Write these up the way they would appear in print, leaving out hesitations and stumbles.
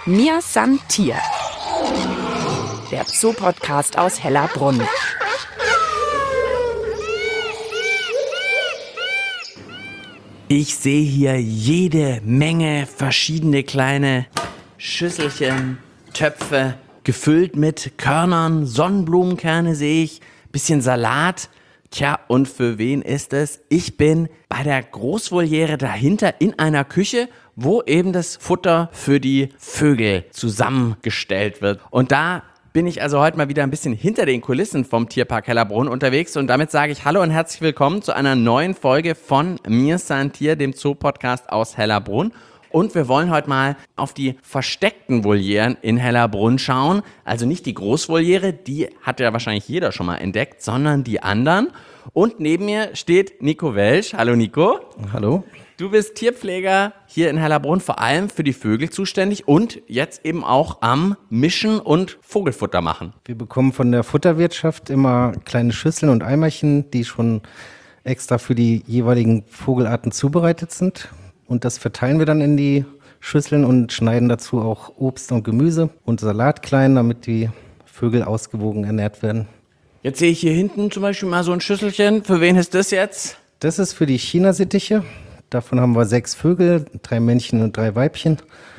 Mir san Tier, der Zoo-Podcast aus Hellerbrunn. Ich sehe hier jede Menge verschiedene kleine Schüsselchen, Töpfe, gefüllt mit Körnern, Sonnenblumenkerne sehe ich, bisschen Salat. Tja, und für wen ist es? Ich bin bei der Großvoliere dahinter in einer Küche, wo eben das Futter für die Vögel zusammengestellt wird. Und da bin ich also heute mal wieder ein bisschen hinter den Kulissen vom Tierpark Hellerbrunn unterwegs und damit sage ich Hallo und herzlich willkommen zu einer neuen Folge von Mir san Tier, dem Zoo-Podcast aus Hellerbrunn. Und wir wollen heute mal auf die versteckten Volieren in Hellerbrunn schauen. Also nicht die Großvoliere, die hat ja wahrscheinlich jeder schon mal entdeckt, sondern die anderen. Und neben mir steht Nico Welsch. Hallo Nico. Hallo. Du bist Tierpfleger hier in Hellerbrunn, vor allem für die Vögel zuständig und jetzt eben auch am Mischen und Vogelfutter machen. Wir bekommen von der Futterwirtschaft immer kleine Schüsseln und Eimerchen, die schon extra für die jeweiligen Vogelarten zubereitet sind. Und das verteilen wir dann in die Schüsseln und schneiden dazu auch Obst und Gemüse und Salat klein, damit die Vögel ausgewogen ernährt werden. Jetzt sehe ich hier hinten zum Beispiel mal so ein Schüsselchen. Für wen ist das jetzt? Das ist für die China-Sittiche. Davon haben wir 6 Vögel, 3 Männchen und 3 Weibchen.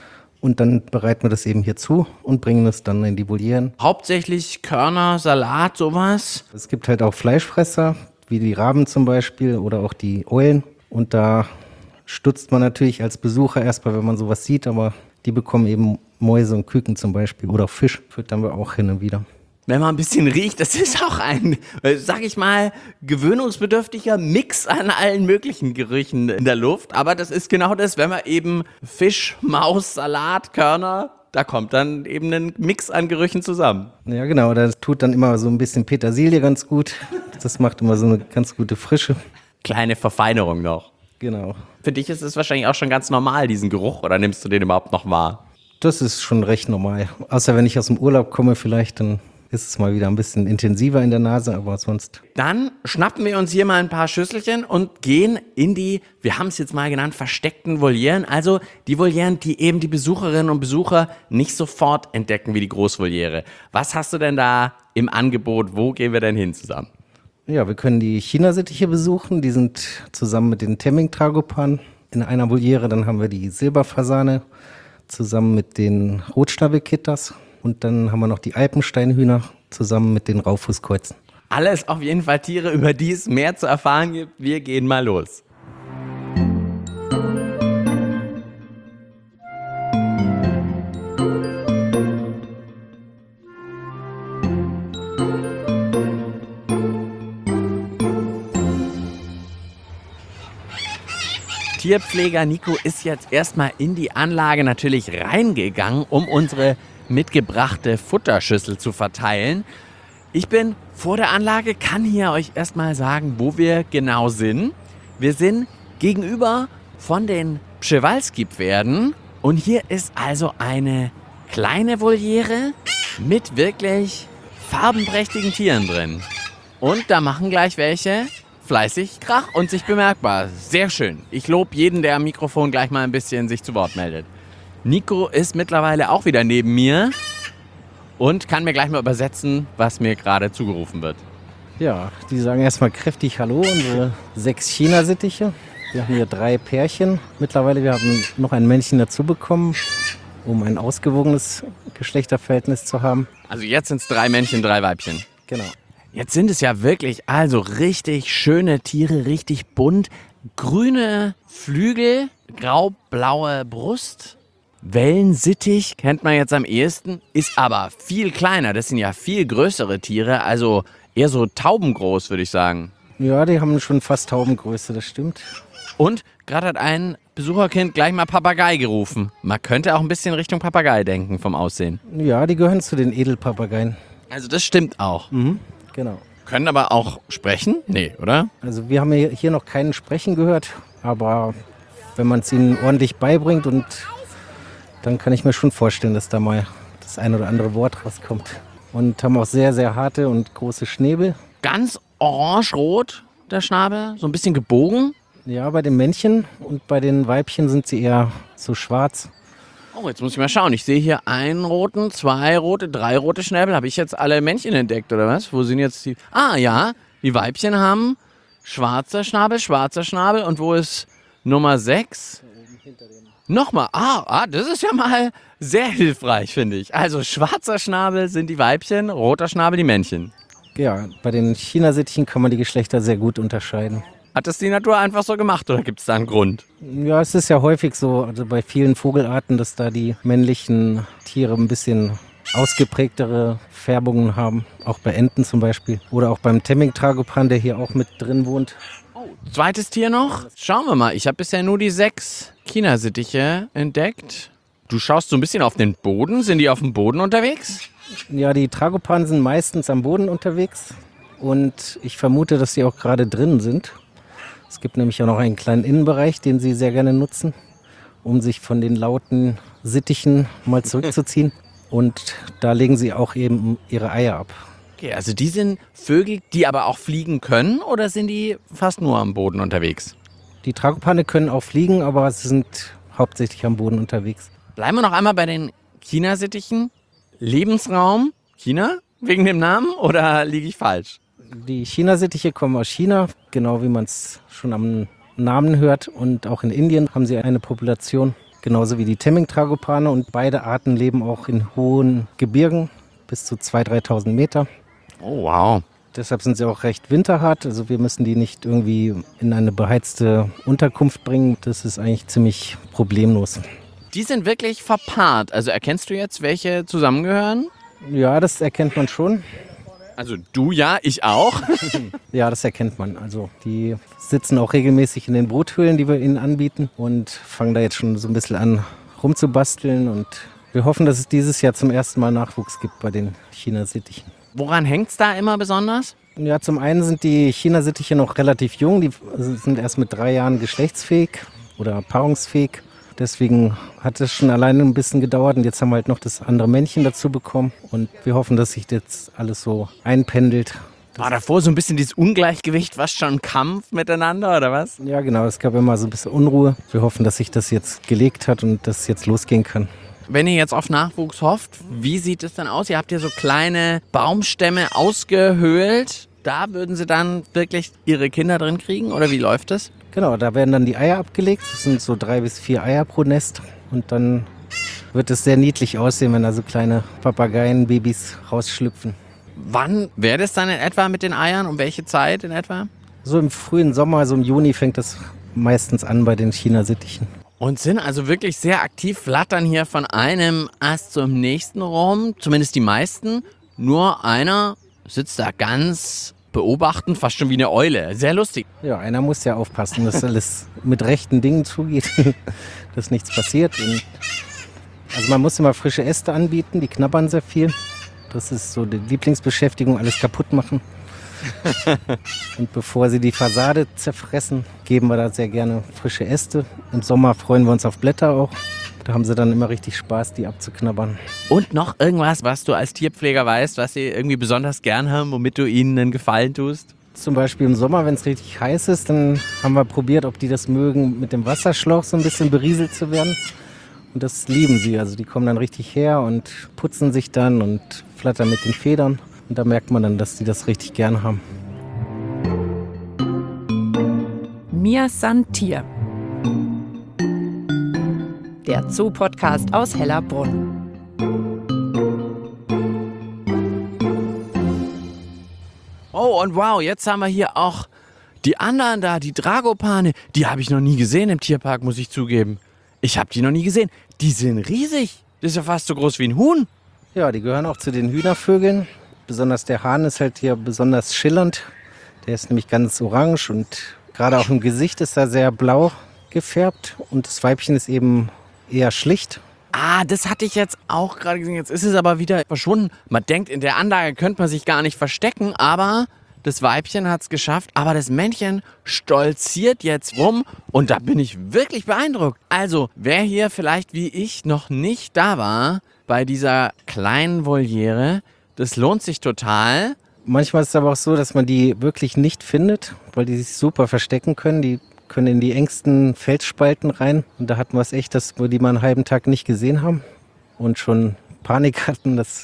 Und dann bereiten wir das eben hier zu und bringen es dann in die Volieren. Hauptsächlich Körner, Salat, sowas. Es gibt halt auch Fleischfresser, wie die Raben zum Beispiel oder auch die Eulen. Und da stutzt man natürlich als Besucher erstmal, wenn man sowas sieht, aber die bekommen eben Mäuse und Küken zum Beispiel oder Fisch, füttern wir auch hin und wieder. Wenn man ein bisschen riecht, das ist auch ein, sag ich mal, gewöhnungsbedürftiger Mix an allen möglichen Gerüchen in der Luft. Aber das ist genau das, wenn man eben Fisch, Maus, Salat, Körner, da kommt dann eben ein Mix an Gerüchen zusammen. Ja genau, das tut dann immer so ein bisschen Petersilie ganz gut. Das macht immer so eine ganz gute Frische. Kleine Verfeinerung noch. Genau. Für dich ist es wahrscheinlich auch schon ganz normal, diesen Geruch, oder nimmst du den überhaupt noch wahr? Das ist schon recht normal. Außer wenn ich aus dem Urlaub komme vielleicht, dann ist es mal wieder ein bisschen intensiver in der Nase, aber sonst. Dann schnappen wir uns hier mal ein paar Schüsselchen und gehen in die, wir haben es jetzt mal genannt, versteckten Volieren. Also die Volieren, die eben die Besucherinnen und Besucher nicht sofort entdecken wie die Großvoliere. Was hast du denn da im Angebot? Wo gehen wir denn hin zusammen? Ja, wir können die China-Sittiche besuchen. Die sind zusammen mit den Temming-Tragopan in einer Voliere. Dann haben wir die Silberfasane zusammen mit den Rotschnabelkittas. Und dann haben wir noch die Alpensteinhühner zusammen mit den Raufußkreuzen. Alles auf jeden Fall Tiere, über die es mehr zu erfahren gibt. Wir gehen mal los. Tierpfleger Nico ist jetzt erstmal in die Anlage natürlich reingegangen, um unsere mitgebrachte Futterschüssel zu verteilen. Ich bin vor der Anlage, kann hier euch erstmal sagen, wo wir genau sind. Wir sind gegenüber von den Przewalski-Pferden und hier ist also eine kleine Voliere mit wirklich farbenprächtigen Tieren drin. Und da machen gleich welche fleißig Krach und sich bemerkbar. Sehr schön. Ich lobe jeden, der am Mikrofon gleich mal ein bisschen sich zu Wort meldet. Nico ist mittlerweile auch wieder neben mir und kann mir gleich mal übersetzen, was mir gerade zugerufen wird. Ja, die sagen erstmal kräftig Hallo, unsere 6 China-Sittiche. Wir haben hier 3 Pärchen. Mittlerweile, wir haben noch ein Männchen dazu bekommen, um ein ausgewogenes Geschlechterverhältnis zu haben. Also jetzt sind es 3 Männchen, 3 Weibchen. Genau. Jetzt sind es ja wirklich also richtig schöne Tiere, richtig bunt. Grüne Flügel, grau-blaue Brust. Wellensittich kennt man jetzt am ehesten, ist aber viel kleiner. Das sind ja viel größere Tiere, also eher so taubengroß, würde ich sagen. Ja, die haben schon fast Taubengröße, das stimmt. Und gerade hat ein Besucherkind gleich mal Papagei gerufen. Man könnte auch ein bisschen Richtung Papagei denken vom Aussehen. Ja, die gehören zu den Edelpapageien. Also das stimmt auch. Genau. Können aber auch sprechen? Nee, oder? Also wir haben hier noch keinen Sprechen gehört, aber wenn man es ihnen ordentlich beibringt, und dann kann ich mir schon vorstellen, dass da mal das ein oder andere Wort rauskommt. Und haben auch sehr, sehr harte und große Schnäbel. Ganz orange-rot, der Schnabel, so ein bisschen gebogen. Ja, bei den Männchen, und bei den Weibchen sind sie eher so schwarz. Oh, jetzt muss ich mal schauen. Ich sehe hier einen roten, 2 rote, 3 rote Schnäbel. Habe ich jetzt alle Männchen entdeckt, oder was? Wo sind jetzt die... Ah, ja, die Weibchen haben schwarzer Schnabel. Und wo ist Nummer 6? Nochmal. Das ist ja mal sehr hilfreich, finde ich. Also schwarzer Schnabel sind die Weibchen, roter Schnabel die Männchen. Ja, bei den Chinasittichen kann man die Geschlechter sehr gut unterscheiden. Hat das die Natur einfach so gemacht oder gibt es da einen Grund? Ja, es ist ja häufig so, also bei vielen Vogelarten, dass da die männlichen Tiere ein bisschen ausgeprägtere Färbungen haben. Auch bei Enten zum Beispiel. Oder auch beim Temming-Tragopan, der hier auch mit drin wohnt. Zweites Tier noch. Schauen wir mal. Ich habe bisher nur die 6 Chinasittiche entdeckt. Du schaust so ein bisschen auf den Boden. Sind die auf dem Boden unterwegs? Ja, die Tragopanen sind meistens am Boden unterwegs. Und ich vermute, dass sie auch gerade drin sind. Es gibt nämlich auch noch einen kleinen Innenbereich, den sie sehr gerne nutzen, um sich von den lauten Sittichen mal zurückzuziehen. Und da legen sie auch eben ihre Eier ab. Okay, also die sind Vögel, die aber auch fliegen können oder sind die fast nur am Boden unterwegs? Die Tragopane können auch fliegen, aber sie sind hauptsächlich am Boden unterwegs. Bleiben wir noch einmal bei den Chinasittichen. Lebensraum China wegen dem Namen oder liege ich falsch? Die Chinasittiche kommen aus China, genau wie man es schon am Namen hört. Und auch in Indien haben sie eine Population, genauso wie die Temming-Tragopane. Und beide Arten leben auch in hohen Gebirgen, bis zu 2.000, 3.000 Meter. Oh, wow. Deshalb sind sie auch recht winterhart. Also wir müssen die nicht irgendwie in eine beheizte Unterkunft bringen. Das ist eigentlich ziemlich problemlos. Die sind wirklich verpaart. Also erkennst du jetzt, welche zusammengehören? Ja, das erkennt man schon. Also du ja, ich auch. Ja, das erkennt man. Also die sitzen auch regelmäßig in den Bruthöhlen, die wir ihnen anbieten und fangen da jetzt schon so ein bisschen an rumzubasteln. Und wir hoffen, dass es dieses Jahr zum ersten Mal Nachwuchs gibt bei den Chinasittichen. Woran hängt es da immer besonders? Ja, zum einen sind die Chinasittiche noch relativ jung. Die sind erst mit 3 Jahren geschlechtsfähig oder paarungsfähig. Deswegen hat es schon alleine ein bisschen gedauert und jetzt haben wir halt noch das andere Männchen dazu bekommen. Und wir hoffen, dass sich jetzt alles so einpendelt. War davor so ein bisschen dieses Ungleichgewicht, was schon ein Kampf miteinander oder was? Ja, genau. Es gab immer so ein bisschen Unruhe. Wir hoffen, dass sich das jetzt gelegt hat und dass es jetzt losgehen kann. Wenn ihr jetzt auf Nachwuchs hofft, wie sieht es dann aus? Ihr habt ja so kleine Baumstämme ausgehöhlt. Da würden sie dann wirklich ihre Kinder drin kriegen oder wie läuft das? Genau, da werden dann die Eier abgelegt. Das sind so 3 bis 4 Eier pro Nest. Und dann wird es sehr niedlich aussehen, wenn da so kleine Papageienbabys rausschlüpfen. Wann wäre das dann in etwa mit den Eiern? Um welche Zeit in etwa? So im frühen Sommer, so im Juni fängt das meistens an bei den Chinasittichen. Und sind also wirklich sehr aktiv, flattern hier von einem Ast zum nächsten rum. Zumindest die meisten. Nur einer sitzt da ganz beobachtend, fast schon wie eine Eule. Sehr lustig. Ja, einer muss ja aufpassen, dass alles mit rechten Dingen zugeht, dass nichts passiert. Und also man muss immer frische Äste anbieten, die knabbern sehr viel. Das ist so die Lieblingsbeschäftigung, alles kaputt machen. Und bevor sie die Fassade zerfressen, geben wir da sehr gerne frische Äste. Im Sommer freuen wir uns auf Blätter auch. Da haben sie dann immer richtig Spaß, die abzuknabbern. Und noch irgendwas, was du als Tierpfleger weißt, was sie irgendwie besonders gern haben, womit du ihnen einen Gefallen tust? Zum Beispiel im Sommer, wenn es richtig heiß ist, dann haben wir probiert, ob die das mögen, mit dem Wasserschlauch so ein bisschen berieselt zu werden. Und das lieben sie. Also die kommen dann richtig her und putzen sich dann und flattern mit den Federn. Und da merkt man dann, dass die das richtig gern haben. Mir san Tier. Der Zoo-Podcast aus Hellerbrunn. Oh, und wow, jetzt haben wir hier auch die anderen da, die Dragopane. Die habe ich noch nie gesehen im Tierpark, muss ich zugeben. Ich habe die noch nie gesehen. Die sind riesig. Das ist ja fast so groß wie ein Huhn. Ja, die gehören auch zu den Hühnervögeln. Besonders der Hahn ist halt hier besonders schillernd. Der ist nämlich ganz orange und gerade auch im Gesicht ist er sehr blau gefärbt. Und das Weibchen ist eben eher schlicht. Ah, das hatte ich jetzt auch gerade gesehen. Jetzt ist es aber wieder verschwunden. Man denkt, in der Anlage könnte man sich gar nicht verstecken, aber das Weibchen hat es geschafft. Aber das Männchen stolziert jetzt rum und da bin ich wirklich beeindruckt. Also, wer hier vielleicht wie ich noch nicht da war bei dieser kleinen Voliere, das lohnt sich total. Manchmal ist es aber auch so, dass man die wirklich nicht findet, weil die sich super verstecken können. Die können in die engsten Felsspalten rein. Und da hatten wir es echt, dass wir die mal einen halben Tag nicht gesehen haben und schon Panik hatten, dass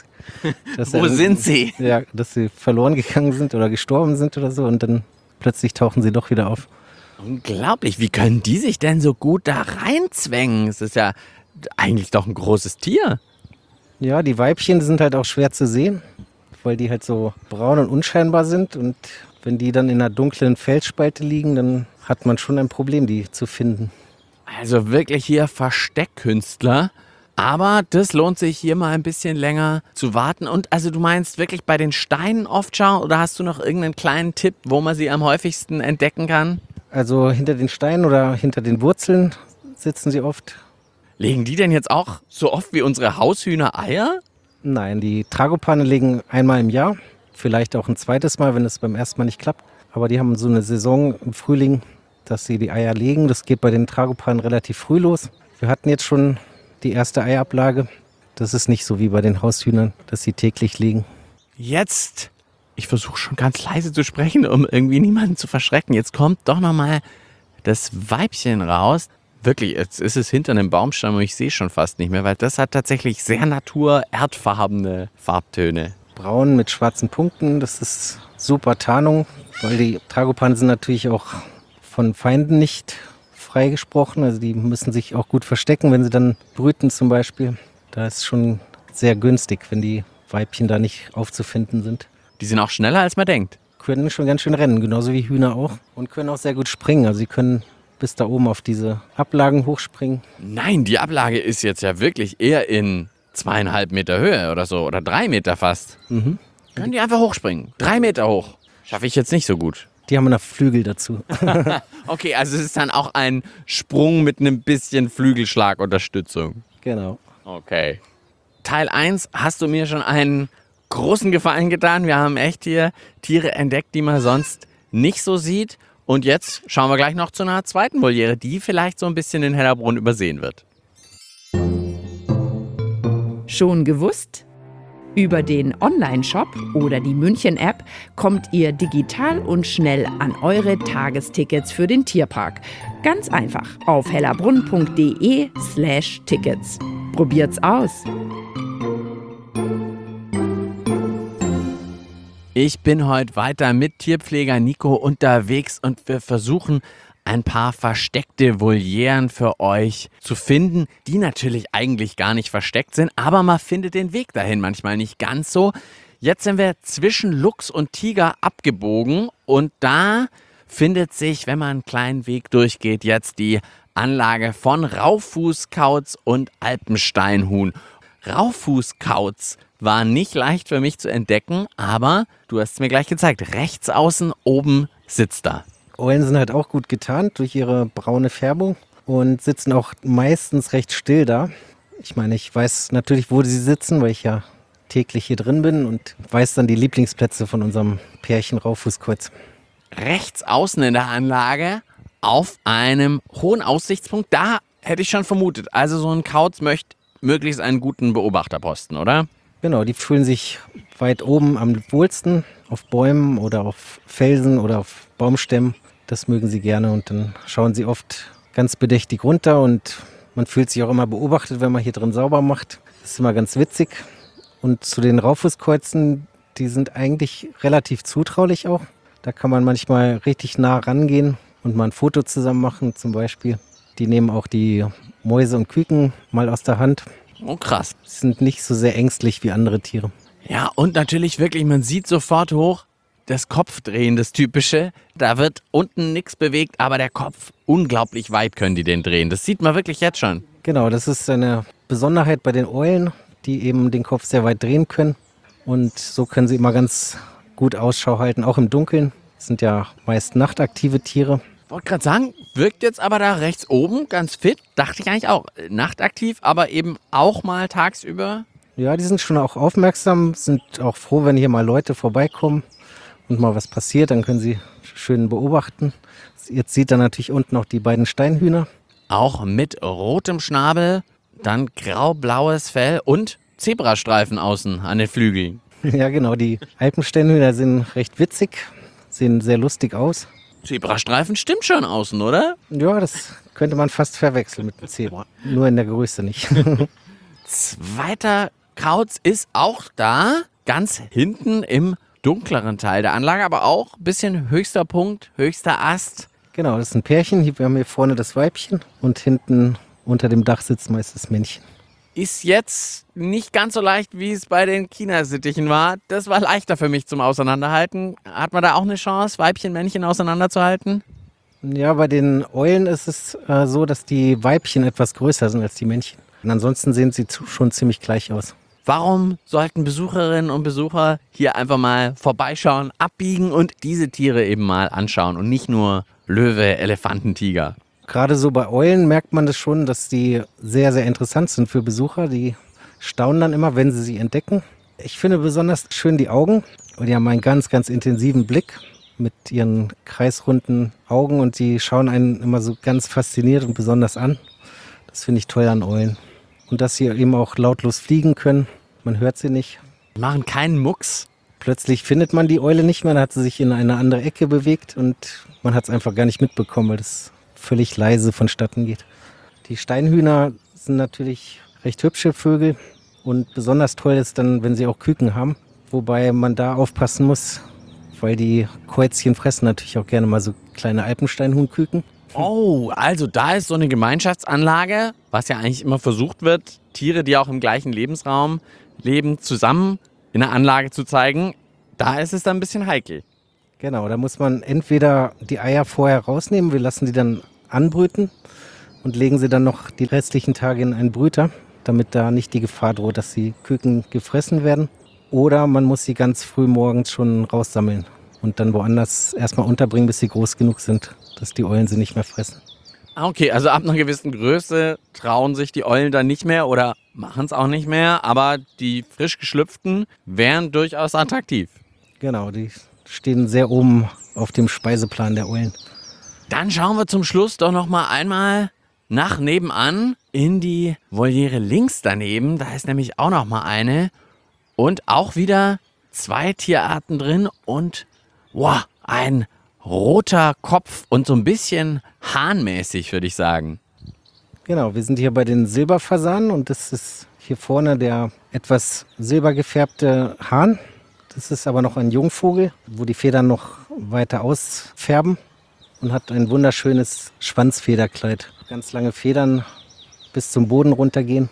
Wo sind sie? Ja, dass sie verloren gegangen sind oder gestorben sind oder so. Und dann plötzlich tauchen sie doch wieder auf. Unglaublich, wie können die sich denn so gut da reinzwängen? Es ist ja eigentlich doch ein großes Tier. Ja, die Weibchen sind halt auch schwer zu sehen, weil die halt so braun und unscheinbar sind. Und wenn die dann in einer dunklen Felsspalte liegen, dann hat man schon ein Problem, die zu finden. Also wirklich hier Versteckkünstler. Aber das lohnt sich hier mal ein bisschen länger zu warten. Und also du meinst wirklich bei den Steinen oft schauen oder hast du noch irgendeinen kleinen Tipp, wo man sie am häufigsten entdecken kann? Also hinter den Steinen oder hinter den Wurzeln sitzen sie oft. Legen die denn jetzt auch so oft wie unsere Haushühner Eier? Nein, die Tragopane legen einmal im Jahr, vielleicht auch ein zweites Mal, wenn es beim ersten Mal nicht klappt. Aber die haben so eine Saison im Frühling, dass sie die Eier legen. Das geht bei den Tragopanen relativ früh los. Wir hatten jetzt schon die erste Eiablage. Das ist nicht so wie bei den Haushühnern, dass sie täglich legen. Jetzt, ich versuche schon ganz leise zu sprechen, um irgendwie niemanden zu verschrecken. Jetzt kommt doch nochmal das Weibchen raus. Wirklich, jetzt ist es hinter einem Baumstamm und ich sehe schon fast nicht mehr, weil das hat tatsächlich sehr erdfarbene Farbtöne. Braun mit schwarzen Punkten, das ist super Tarnung, weil die Tragopanen sind natürlich auch von Feinden nicht freigesprochen. Also die müssen sich auch gut verstecken, wenn sie dann brüten zum Beispiel. Da ist schon sehr günstig, wenn die Weibchen da nicht aufzufinden sind. Die sind auch schneller, als man denkt. Können schon ganz schön rennen, genauso wie Hühner auch. Und können auch sehr gut springen. Also sie können bis da oben auf diese Ablagen hochspringen. Nein, die Ablage ist jetzt ja wirklich eher in 2,5 Meter Höhe oder so. Oder 3 Meter fast. Mhm. Können die einfach hochspringen. 3 Meter hoch. Schaffe ich jetzt nicht so gut. Die haben noch Flügel dazu. Okay, also es ist dann auch ein Sprung mit einem bisschen Flügelschlagunterstützung. Genau. Okay. Teil 1 hast du mir schon einen großen Gefallen getan. Wir haben echt hier Tiere entdeckt, die man sonst nicht so sieht. Und jetzt schauen wir gleich noch zu einer zweiten Voliere, die vielleicht so ein bisschen in Hellerbrunn übersehen wird. Schon gewusst? Über den Online-Shop oder die München-App kommt ihr digital und schnell an eure Tagestickets für den Tierpark. Ganz einfach auf hellerbrunn.de/Tickets. Probiert's aus! Ich bin heute weiter mit Tierpfleger Nico unterwegs und wir versuchen ein paar versteckte Volieren für euch zu finden, die natürlich eigentlich gar nicht versteckt sind, aber man findet den Weg dahin manchmal nicht ganz so. Jetzt sind wir zwischen Luchs und Tiger abgebogen und da findet sich, wenn man einen kleinen Weg durchgeht, jetzt die Anlage von Raufußkauz und Alpensteinhuhn. Raufußkauz war nicht leicht für mich zu entdecken, aber du hast es mir gleich gezeigt. Rechts außen oben sitzt er. Eulen sind halt auch gut getarnt durch ihre braune Färbung und sitzen auch meistens recht still da. Ich meine, ich weiß natürlich, wo sie sitzen, weil ich ja täglich hier drin bin und weiß dann die Lieblingsplätze von unserem Pärchen Raufußkauz. Rechts außen in der Anlage auf einem hohen Aussichtspunkt, da hätte ich schon vermutet. Also so ein Kauz möchte möglichst einen guten Beobachterposten, oder? Genau, die fühlen sich weit oben am wohlsten, auf Bäumen oder auf Felsen oder auf Baumstämmen. Das mögen sie gerne und dann schauen sie oft ganz bedächtig runter und man fühlt sich auch immer beobachtet, wenn man hier drin sauber macht. Das ist immer ganz witzig. Und zu den Raufußkreuzen, die sind eigentlich relativ zutraulich auch. Da kann man manchmal richtig nah rangehen und mal ein Foto zusammen machen zum Beispiel. Die nehmen auch die Mäuse und Küken mal aus der Hand. Oh, krass. Sind nicht so sehr ängstlich wie andere Tiere. Ja, und natürlich wirklich, man sieht sofort hoch, das Kopfdrehen, das Typische. Da wird unten nichts bewegt, aber der Kopf, unglaublich weit können die den drehen. Das sieht man wirklich jetzt schon. Genau, das ist eine Besonderheit bei den Eulen, die eben den Kopf sehr weit drehen können. Und so können sie immer ganz gut Ausschau halten, auch im Dunkeln. Das sind ja meist nachtaktive Tiere. Ich wollte gerade sagen, wirkt jetzt aber da rechts oben ganz fit. Dachte ich eigentlich auch. Nachtaktiv, aber eben auch mal tagsüber. Ja, die sind schon auch aufmerksam, sind auch froh, wenn hier mal Leute vorbeikommen und mal was passiert. Dann können sie schön beobachten. Jetzt sieht er natürlich unten noch die beiden Steinhühner. Auch mit rotem Schnabel, dann grau-blaues Fell und Zebrastreifen außen an den Flügeln. Ja, genau, die Alpensteinhühner sind recht witzig, sehen sehr lustig aus. Zebrastreifen stimmt schon außen, oder? Ja, das könnte man fast verwechseln mit dem Zebra. Nur in der Größe nicht. Zweiter Kauz ist auch da, ganz hinten im dunkleren Teil der Anlage, aber auch ein bisschen höchster Punkt, höchster Ast. Genau, das ist ein Pärchen. Wir haben hier vorne das Weibchen und hinten unter dem Dach sitzt meist das Männchen. Ist jetzt nicht ganz so leicht, wie es bei den Chinesittichen war. Das war leichter für mich zum Auseinanderhalten. Hat man da auch eine Chance, Weibchen, Männchen auseinanderzuhalten? Ja, bei den Eulen ist es so, dass die Weibchen etwas größer sind als die Männchen. Und ansonsten sehen sie schon ziemlich gleich aus. Warum sollten Besucherinnen und Besucher hier einfach mal vorbeischauen, abbiegen und diese Tiere eben mal anschauen und nicht nur Löwe, Elefanten, Tiger? Gerade so bei Eulen merkt man das schon, dass die sehr, sehr interessant sind für Besucher. Die staunen dann immer, wenn sie sie entdecken. Ich finde besonders schön die Augen. Die haben einen ganz, ganz intensiven Blick mit ihren kreisrunden Augen und die schauen einen immer so ganz fasziniert und besonders an. Das finde ich toll an Eulen. Und dass sie eben auch lautlos fliegen können. Man hört sie nicht. Die machen keinen Mucks. Plötzlich findet man die Eule nicht mehr, dann hat sie sich in eine andere Ecke bewegt und man hat es einfach gar nicht mitbekommen, weil das völlig leise vonstatten geht. Die Steinhühner sind natürlich recht hübsche Vögel und besonders toll ist dann, wenn sie auch Küken haben. Wobei man da aufpassen muss, weil die Käuzchen fressen natürlich auch gerne mal so kleine Alpensteinhuhnküken. Oh, also da ist so eine Gemeinschaftsanlage, was ja eigentlich immer versucht wird, Tiere, die auch im gleichen Lebensraum leben, zusammen in einer Anlage zu zeigen. Da ist es dann ein bisschen heikel. Genau, da muss man entweder die Eier vorher rausnehmen, wir lassen die dann anbrüten und legen sie dann noch die restlichen Tage in einen Brüter, damit da nicht die Gefahr droht, dass die Küken gefressen werden. Oder man muss sie ganz früh morgens schon raussammeln und dann woanders erstmal unterbringen, bis sie groß genug sind, dass die Eulen sie nicht mehr fressen. Okay, also ab einer gewissen Größe trauen sich die Eulen dann nicht mehr oder machen es auch nicht mehr, aber die frisch geschlüpften wären durchaus attraktiv. Genau, die stehen sehr oben auf dem Speiseplan der Eulen. Dann schauen wir zum Schluss doch noch mal einmal nach nebenan in die Voliere links daneben. Da ist nämlich auch noch mal eine und auch wieder 2 Tierarten drin und wow, ein roter Kopf und so ein bisschen hahnmäßig, würde ich sagen. Genau, wir sind hier bei den Silberfasanen und das ist hier vorne der etwas silbergefärbte Hahn. Das ist aber noch ein Jungvogel, wo die Federn noch weiter ausfärben und hat ein wunderschönes Schwanzfederkleid. Ganz lange Federn bis zum Boden runtergehen.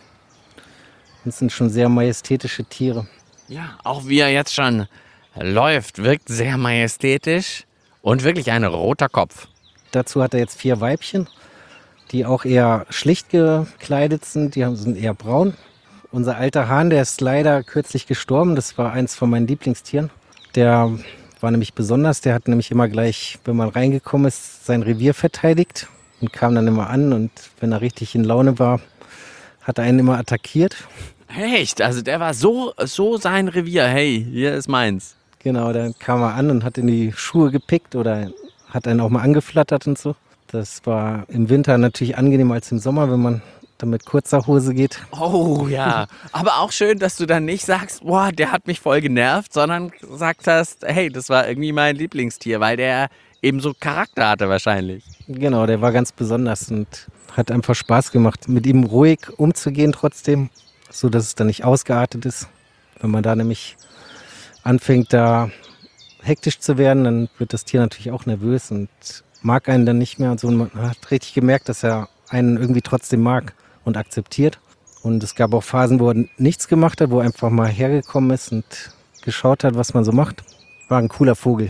Das sind schon sehr majestätische Tiere. Ja, auch wie er jetzt schon läuft, wirkt sehr majestätisch und wirklich ein roter Kopf. Dazu hat er jetzt 4 Weibchen, die auch eher schlicht gekleidet sind. Die sind eher braun. Unser alter Hahn, der ist leider kürzlich gestorben. Das war eins von meinen Lieblingstieren. Der war nämlich besonders. Der hat nämlich immer gleich, wenn man reingekommen ist, sein Revier verteidigt und kam dann immer an. Und wenn er richtig in Laune war, hat er einen immer attackiert. Echt? Also der war so sein Revier. Hey, hier ist meins. Genau, dann kam er an und hat in die Schuhe gepickt oder hat einen auch mal angeflattert und so. Das war im Winter natürlich angenehmer als im Sommer, wenn man dann mit kurzer Hose geht. Oh ja, aber auch schön, dass du dann nicht sagst, boah, der hat mich voll genervt, sondern gesagt hast, hey, das war irgendwie mein Lieblingstier, weil der eben so Charakter hatte wahrscheinlich. Genau, der war ganz besonders und hat einfach Spaß gemacht, mit ihm ruhig umzugehen trotzdem, so dass es dann nicht ausgeartet ist. Wenn man da nämlich anfängt, da hektisch zu werden, dann wird das Tier natürlich auch nervös und mag einen dann nicht mehr und so. Und man hat richtig gemerkt, dass er einen irgendwie trotzdem mag und akzeptiert. Und es gab auch Phasen, wo er nichts gemacht hat, wo er einfach mal hergekommen ist und geschaut hat, was man so macht. War ein cooler Vogel.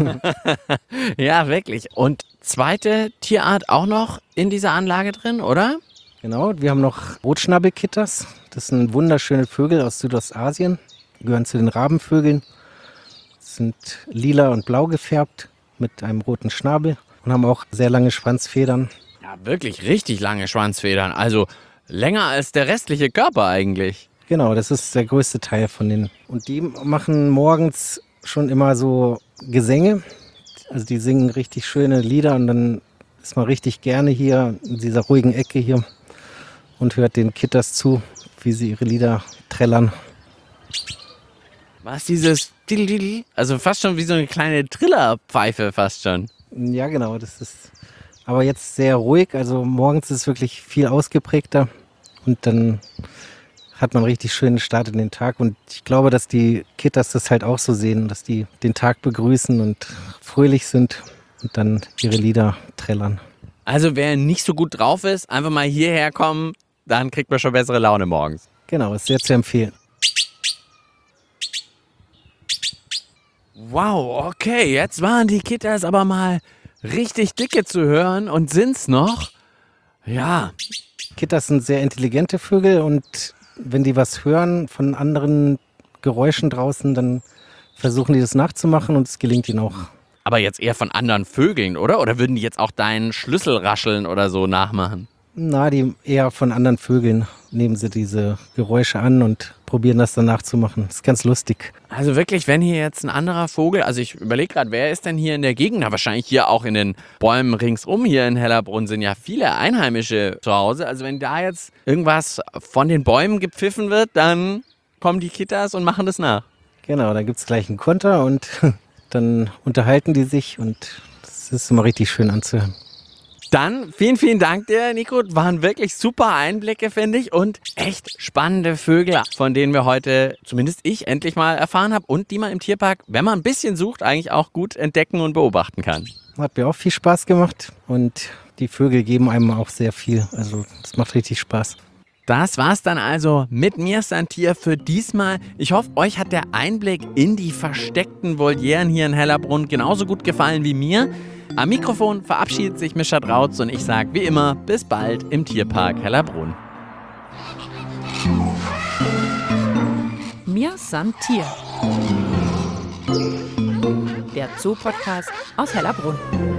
Ja, wirklich. Und zweite Tierart auch noch in dieser Anlage drin, oder? Genau, wir haben noch Rotschnabelkitters. Das sind wunderschöne Vögel aus Südostasien. Die gehören zu den Rabenvögeln. Sind lila und blau gefärbt mit einem roten Schnabel und haben auch sehr lange Schwanzfedern. Ja, wirklich richtig lange Schwanzfedern. Also länger als der restliche Körper eigentlich. Genau, das ist der größte Teil von denen. Und die machen morgens schon immer so Gesänge. Also die singen richtig schöne Lieder und dann ist man richtig gerne hier in dieser ruhigen Ecke hier und hört den Kitters zu, wie sie ihre Lieder trällern. Was dieses Diddle-Diddle? Also fast schon wie so eine kleine Trillerpfeife fast schon. Ja, genau, das ist aber jetzt sehr ruhig. Also morgens ist es wirklich viel ausgeprägter und dann hat man richtig schönen Start in den Tag. Und ich glaube, dass die Kitters das halt auch so sehen, dass die den Tag begrüßen und fröhlich sind und dann ihre Lieder trällern. Also wer nicht so gut drauf ist, einfach mal hierher kommen, dann kriegt man schon bessere Laune morgens. Genau, ist sehr zu empfehlen. Wow, okay, jetzt waren die Kitters aber mal richtig dicke zu hören und sind's noch? Ja, Kitters sind sehr intelligente Vögel und wenn die was hören von anderen Geräuschen draußen, dann versuchen die das nachzumachen und es gelingt ihnen auch. aber jetzt eher von anderen Vögeln, oder? Oder würden die jetzt auch deinen Schlüssel rascheln oder so nachmachen? Na, die eher von anderen Vögeln nehmen sie diese Geräusche an und probieren das dann nachzumachen. Das ist ganz lustig. Also wirklich, wenn hier jetzt ein anderer Vogel, also ich überlege gerade, wer ist denn hier in der Gegend? Na, wahrscheinlich hier auch in den Bäumen ringsum hier in Hellerbrunn sind ja viele Einheimische zu Hause. Also wenn da jetzt irgendwas von den Bäumen gepfiffen wird, dann kommen die Kitters und machen das nach. Genau, da gibt es gleich einen Konter und dann unterhalten die sich und das ist immer richtig schön anzuhören. Dann vielen, vielen Dank dir, Nico. Waren wirklich super Einblicke, finde ich. Und echt spannende Vögel, von denen wir heute, zumindest ich, endlich mal erfahren habe. Und die man im Tierpark, wenn man ein bisschen sucht, eigentlich auch gut entdecken und beobachten kann. Hat mir auch viel Spaß gemacht und die Vögel geben einem auch sehr viel. Also es macht richtig Spaß. Das war's dann also mit mir, Santier, für diesmal. Ich hoffe, euch hat der Einblick in die versteckten Volieren hier in Hellerbrunn genauso gut gefallen wie mir. Am Mikrofon verabschiedet sich Mischa Drautz und ich sage wie immer, bis bald im Tierpark Hellerbrunn. Mir Santier. Der Zoo-Podcast aus Hellerbrunn.